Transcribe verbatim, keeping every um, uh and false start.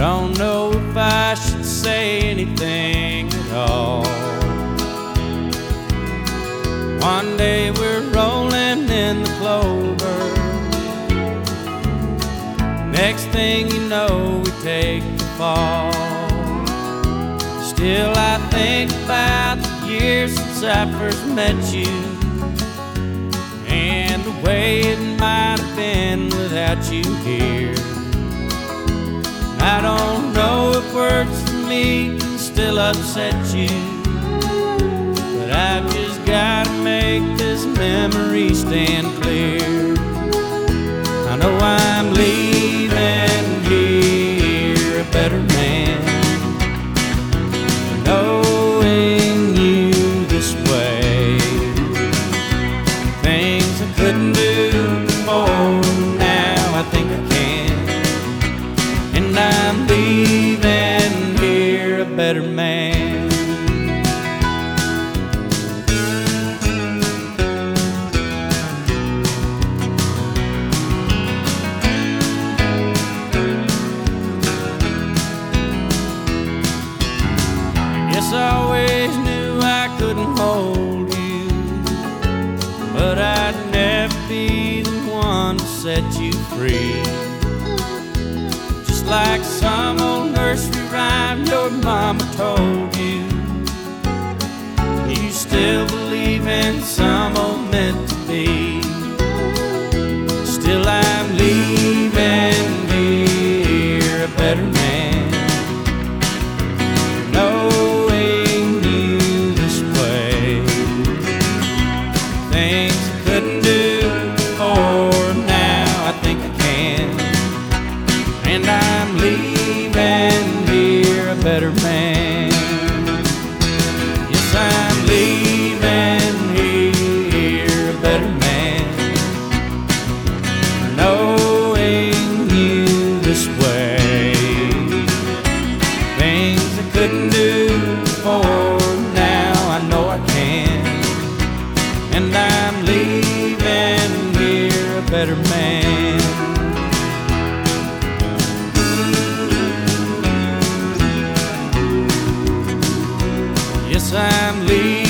Don't know if I should say anything at all. One day we're rolling in the clover. Next thing you know, we take the fall. Still I think about the years since I first met you, and the way it might have been without you here. I don't know if words for me can still upset you, but I've just gotta make this memory stand clear. I know I'm leaving here a better man, knowing you this way. Things I couldn't do before, now I think I can. And I'm leaving here a better man. Guess I always knew I couldn't hold you, but I'd never be the one to set you free. Just like some old nursery rhyme your mama told you, you still believe in some old meant to be. Still I'm leaving here a better man, knowing you this way. Things I couldn't do before, now I think I can. And I'm leaving here a better man. Yes, I'm leaving here a better man, knowing you this way. Things I couldn't do before, now I know I can. And I'm leaving here a better man. Yes, I'm leaving